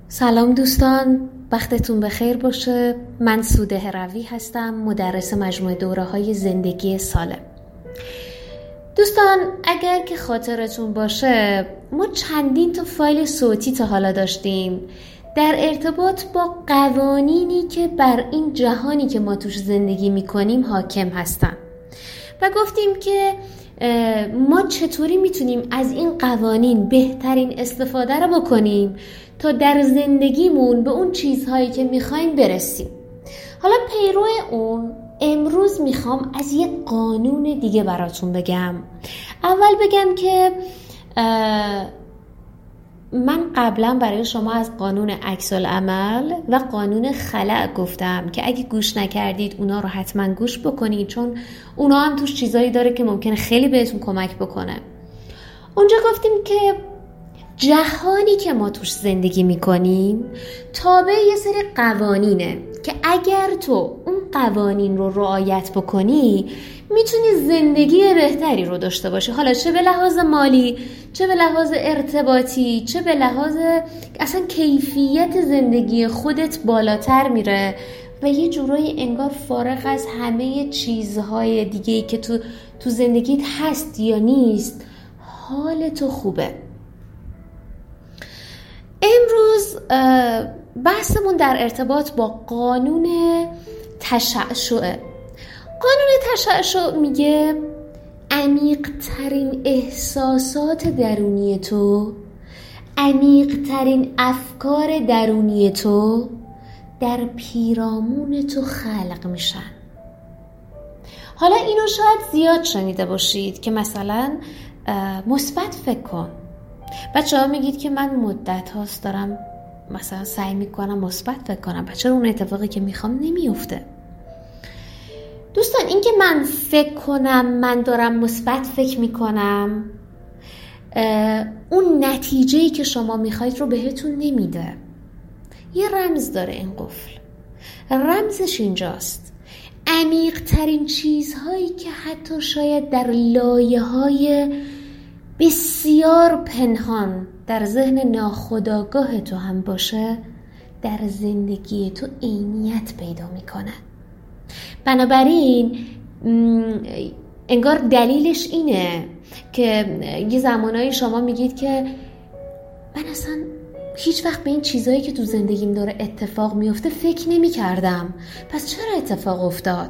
سلام دوستان، وقتتون بخیر باشه. من سوده هروی هستم، مدرس مجموعه دوره‌های زندگی سالم. دوستان اگر که خاطرتون باشه ما چندین تا فایل صوتی تا حالا داشتیم در ارتباط با قوانینی که بر این جهانی که ما توش زندگی میکنیم حاکم هستن و گفتیم که ما چطوری میتونیم از این قوانین بهترین استفاده رو بکنیم تا در زندگیمون به اون چیزهایی که میخوایم برسیم. حالا پیرو اون امروز میخوام از یک قانون دیگه براتون بگم. اول بگم که من قبلا برای شما از قانون عکس العمل و قانون خلأ گفتم که اگه گوش نکردید اونا رو حتما گوش بکنید، چون اونا هم توش چیزایی داره که ممکنه خیلی بهتون کمک بکنه. اونجا گفتیم که جهانی که ما توش زندگی میکنیم تابع یه سری قوانینه که اگر تو اون قوانین رو رعایت بکنی میتونی زندگی بهتری رو داشته باشی، حالا چه به لحاظ مالی، چه به لحاظ ارتباطی، چه به لحاظ اصلا کیفیت زندگی خودت بالاتر میره و یه جورایی انگار فارغ از همه چیزهای دیگه‌ای که تو زندگیت هست یا نیست حال تو خوبه. امروز بحثمون در ارتباط با قانون تشعشعه. قانون تشعشع میگه عمیق‌ترین احساسات درونی تو، عمیق‌ترین افکار درونی تو در پیرامون تو خلق میشن. حالا اینو شاید زیاد شنیده باشید که مثلا مثبت فکر کن. بچه ها میگید که من مدت هاست دارم مثلا سعی میکنم مثبت فکر کنم، چرا اون اتفاقی که میخوام نمیفته؟ دوستان این که من فکر کنم من دارم مثبت فکر میکنم اون نتیجه‌ای که شما میخواید رو بهتون نمیده. یه رمز داره این قفل، رمزش اینجاست: عمیق ترین چیزهایی که حتی شاید در لایه‌های بسیار پنهان در ذهن ناخودآگاه تو هم باشه در زندگی تو عینیت پیدا میکنه. بنابراین انگار دلیلش اینه که یه زمانایی شما میگید که من اصلا هیچ وقت به این چیزایی که تو زندگیم داره اتفاق میفته فکر نمی کردم، پس چرا اتفاق افتاد؟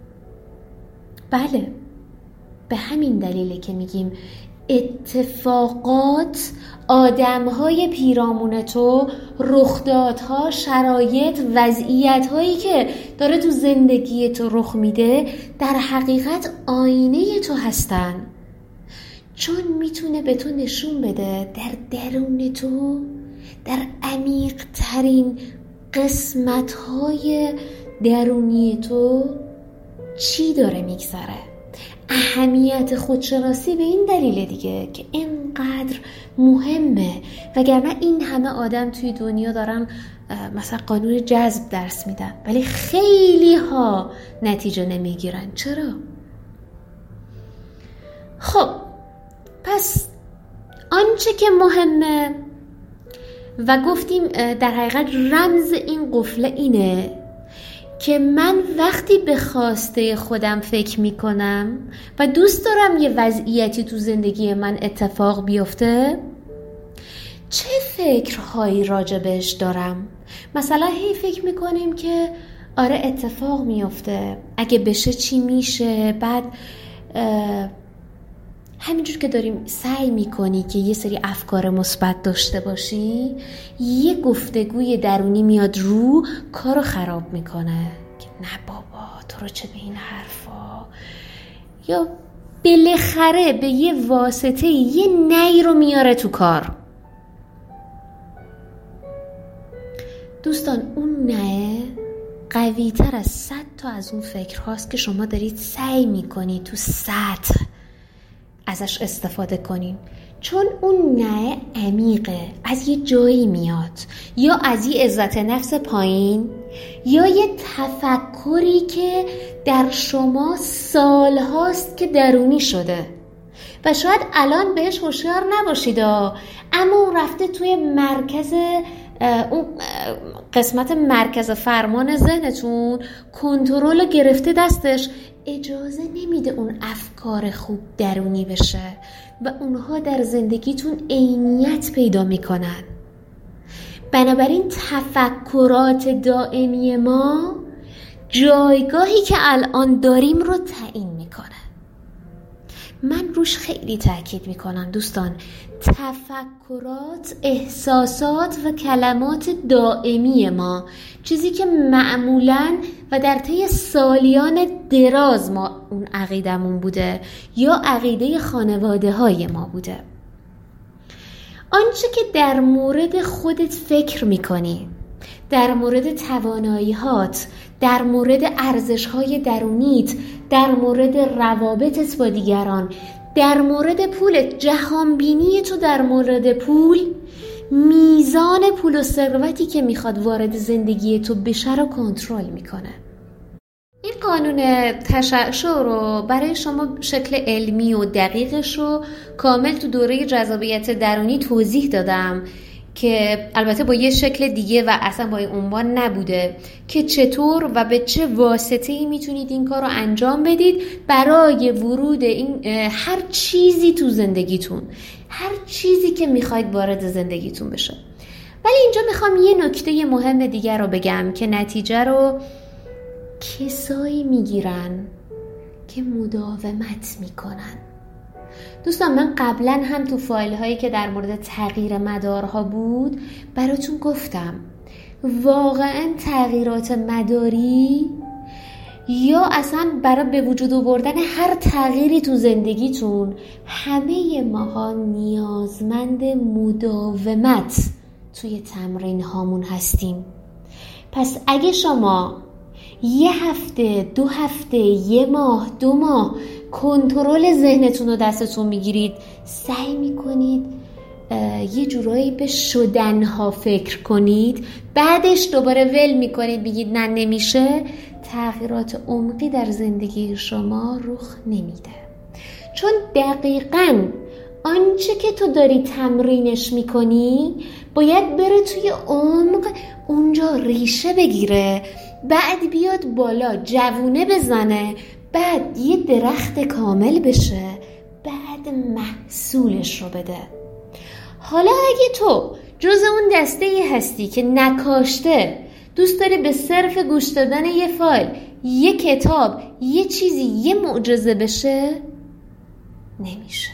بله، به همین دلیله که میگیم اتفاقات، آدم‌های پیرامون تو، رخدادها، شرایط، وضعیت‌هایی که داره تو زندگی تو رخ میده در حقیقت آینه تو هستن، چون میتونه به تو نشون بده در درون تو، در عمیق ترین قسمت‌های درونی تو چی داره میگذره. اهمیت خودشناسی به این دلیل دیگه که اینقدر مهمه، وگرنه این همه آدم توی دنیا دارن مثلا قانون جذب درس میدن ولی خیلی ها نتیجه نمیگیرن. چرا؟ خب پس آنچه که مهمه و گفتیم در حقیقت رمز این قفله اینه که من وقتی به خواسته خودم فکر میکنم و دوست دارم یه وضعیتی تو زندگی من اتفاق بیفته، چه فکرهایی راجبش دارم؟ مثلا هی فکر میکنیم که آره اتفاق میفته، اگه بشه چی میشه، بعد همینجور که داریم سعی میکنی که یه سری افکار مثبت داشته باشی، یه گفتگوی درونی میاد رو کارو خراب میکنه که نه بابا تو رو چه به این حرفا، یا بالاخره به یه واسطه یه نی رو میاره تو کار. دوستان اون نه قوی تر از 100 تا از اون فکر هاست که شما دارید سعی میکنید تو سطح ازش استفاده کنین، چون اون نه عمیقه، از یه جایی میاد، یا از یه عزت نفس پایین، یا یه تفکری که در شما سال هاست که درونی شده و شاید الان بهش هوشیار نباشید، اما اون رفته توی مرکز اون قسمت مرکز فرمان ذهنتون کنترل گرفته دستش، اجازه نمیده اون افکار خوب درونی بشه و اونها در زندگیتون عینیت پیدا میکنن. بنابراین تفکرات دائمی ما جایگاهی که الان داریم رو تعیین میکنه. من روش خیلی تاکید میکنم دوستان، تفکرات، احساسات و کلمات دائمی ما، چیزی که معمولاً و در طی سالیان دراز ما اون عقیدمون بوده یا عقیده خانواده های ما بوده. آنچه که در مورد خودت فکر میکنی، در مورد توانایی‌هات، در مورد ارزش‌های درونیت، در مورد روابطت با دیگران، در مورد پولت، جهانبینی تو در مورد پول، میزان پول و ثروتی که میخواد وارد زندگی تو بشه رو کنترل میکنه. این قانون تشعشع رو برای شما شکل علمی و دقیقش رو کامل تو دوره جذابیت درونی توضیح دادم که البته با یه شکل دیگه و اصلا با این عنوان نبوده که چطور و به چه واسطه‌ای میتونید این کار رو انجام بدید برای ورود این هر چیزی تو زندگیتون، هر چیزی که میخواید وارد زندگیتون بشه. ولی اینجا میخوام یه نکته مهم دیگر رو بگم که نتیجه رو کسایی میگیرن که مداومت میکنن. دوستان من قبلا هم تو فایل هایی که در مورد تغییر مدارها بود براتون گفتم واقعا تغییرات مداری یا اصلا برای به وجود آوردن هر تغییری تو زندگیتون همه ماها نیازمند مداومت توی تمرین هامون هستیم. پس اگه شما یه هفته، 2 هفته، 1 ماه، 2 ماه کنترل ذهنتون رو دستتون میگیرید، سعی میکنید یه جورایی به شدنها فکر کنید، بعدش دوباره ول میکنید بگید نه نمیشه، تغییرات عمقی در زندگی شما رخ نمیده. چون دقیقاً آنچه که تو داری تمرینش میکنی باید بره توی عمق، اونجا ریشه بگیره، بعد بیاد بالا، جوونه بزنه، بعد یه درخت کامل بشه، بعد محصولش رو بده. حالا اگه تو جز اون دسته‌ای هستی که نکاشته، دوست داری به صرف گوش دادن یه فایل، یه کتاب، یه چیزی، یه معجزه بشه، نمیشه.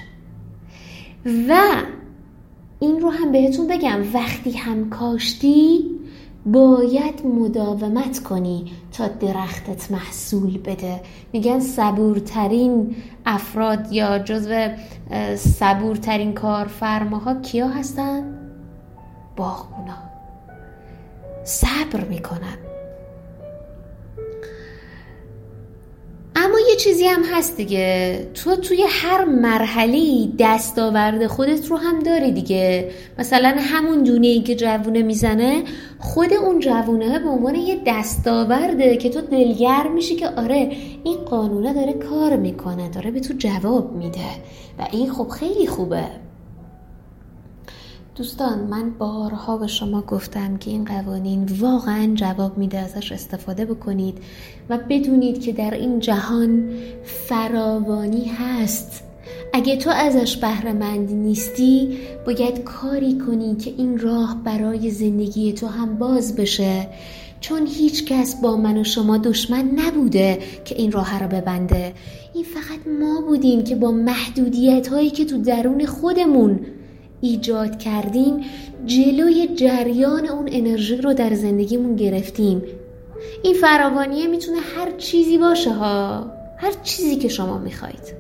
و این رو هم بهتون بگم، وقتی هم کاشتی باید مداومت کنی تا درختت محصول بده. میگن صبورترین افراد یا جزو صبورترین کارفرماها کیا هستن؟ باغبونا. صبر میکنن. اما یه چیزی هم هست دیگه، تو توی هر مرحله‌ای دستاورد خودت رو هم داری دیگه. مثلا همون دونه‌ای که جوونه میزنه، خود اون جوونه به عنوان یه دستاورده که تو دلگرم میشی که آره این قانونه داره کار میکنه، داره به تو جواب میده و این خب خیلی خوبه. دوستان من بارها به شما گفتم که این قوانین واقعا جواب میده، ازش استفاده بکنید و بدونید که در این جهان فراوانی هست. اگه تو ازش بهره مند نیستی باید کاری کنی که این راه برای زندگی تو هم باز بشه، چون هیچ کس با من و شما دشمن نبوده که این راه رو ببنده. این فقط ما بودیم که با محدودیت هایی که تو درون خودمون ایجاد کردیم جلوی جریان اون انرژی رو در زندگیمون گرفتیم. این فراوانیه میتونه هر چیزی باشه ها، هر چیزی که شما میخواید.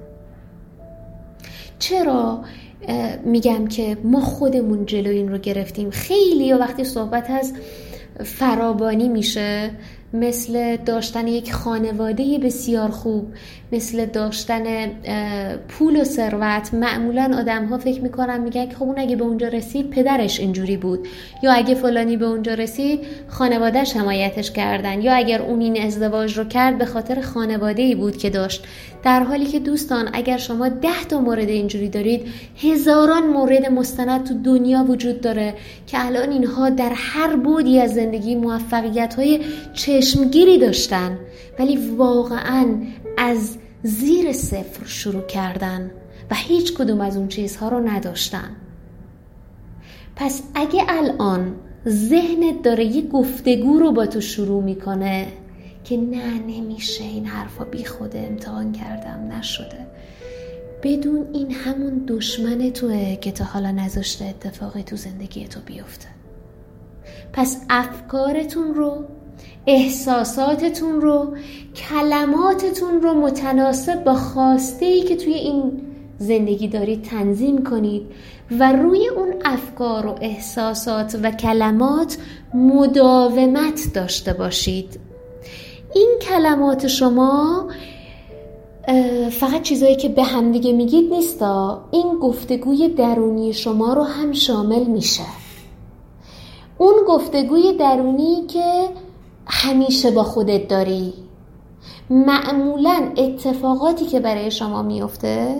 چرا میگم که ما خودمون جلوی این رو گرفتیم؟ خیلی وقتی صحبت از فراوانی میشه مثل داشتن یک خانواده بسیار خوب، مثل داشتن پول و ثروت. معمولا آدم ها فکر میکنن، میگن خب اون اگه به اونجا رسید پدرش اینجوری بود، یا اگه فلانی به اونجا رسید خانوادهش حمایتش کردن، یا اگر اون این ازدواج رو کرد به خاطر خانواده‌ای بود که داشت. در حالی که دوستان اگر شما 10 تا مورد اینجوری دارید، هزاران مورد مستند تو دنیا وجود داره که الان اینها در هر بعدی از زندگی موفقیت‌های چشمگیری داشتن، ولی واقعاً از زیر صفر شروع کردن و هیچ کدوم از اون چیزها رو نداشتن. پس اگه الان ذهنت داره یه گفتگو رو با تو شروع میکنه که نه نمیشه، این حرفا بی خوده، امتحان کردم نشده، بدون این همون دشمن توه که تا حالا نذاشته اتفاقی تو زندگی تو بیفته. پس افکارتون رو، احساساتتون رو، کلماتتون رو متناسب با خواسته‌ای که توی این زندگی دارید تنظیم کنید و روی اون افکار و احساسات و کلمات مداومت داشته باشید. این کلمات شما فقط چیزایی که به هم دیگه میگید نیستا، این گفتگوی درونی شما رو هم شامل میشه. اون گفتگوی درونی که همیشه با خودت داری. معمولاً اتفاقاتی که برای شما میفته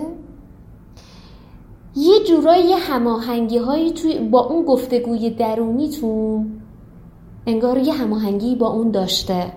یه جورایی هماهنگی هایی توی با اون گفتگوی درونیتون، انگار یه هماهنگی با اون داشته،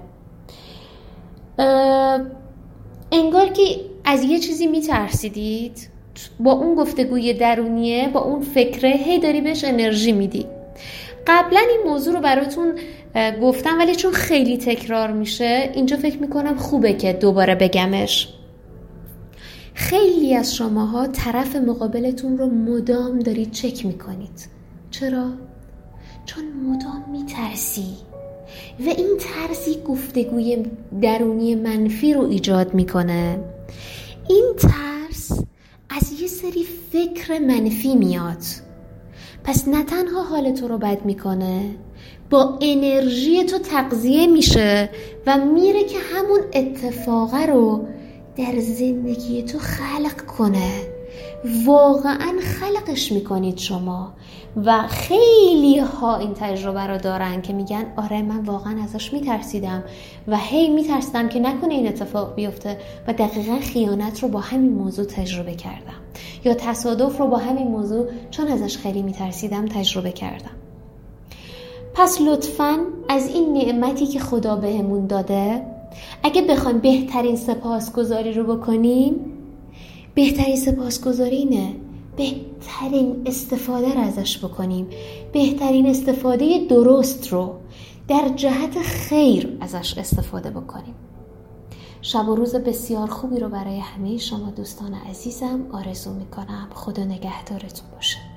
انگار که از یه چیزی میترسیدید، با اون گفتگوی درونیه، با اون فکره هی داری بهش انرژی میدی. قبلا این موضوع رو براتون گفتم ولی چون خیلی تکرار میشه اینجا فکر میکنم خوبه که دوباره بگمش. خیلی از شماها طرف مقابلتون رو مدام دارید چک میکنید. چرا؟ چون مدام میترسی و این ترسی گفتگوی درونی منفی رو ایجاد میکنه. این ترس از یه سری فکر منفی میاد، پس نه تنها حال تو رو بد میکنه، با انرژی تو تغذیه میشه و میره که همون اتفاقه رو در زندگی تو خلق کنه. واقعا خلقش میکنید شما و خیلی ها این تجربه رو دارن که میگن آره من واقعا ازش میترسیدم و هی میترسیدم که نکنه این اتفاق بیفته و دقیقا خیانت رو با همین موضوع تجربه کردم، یا تصادف رو با همین موضوع چون ازش خیلی میترسیدم تجربه کردم. پس لطفاً از این نعمتی که خدا بهمون داده اگه بخوایم بهترین سپاسگزاری رو بکنیم، بهترین سپاسگزاری اینه بهترین استفاده رو ازش بکنیم، بهترین استفاده درست رو در جهت خیر ازش استفاده بکنیم. شب و روز بسیار خوبی رو برای همه شما دوستان عزیزم آرزو میکنم. خدا نگهدارتون باشه.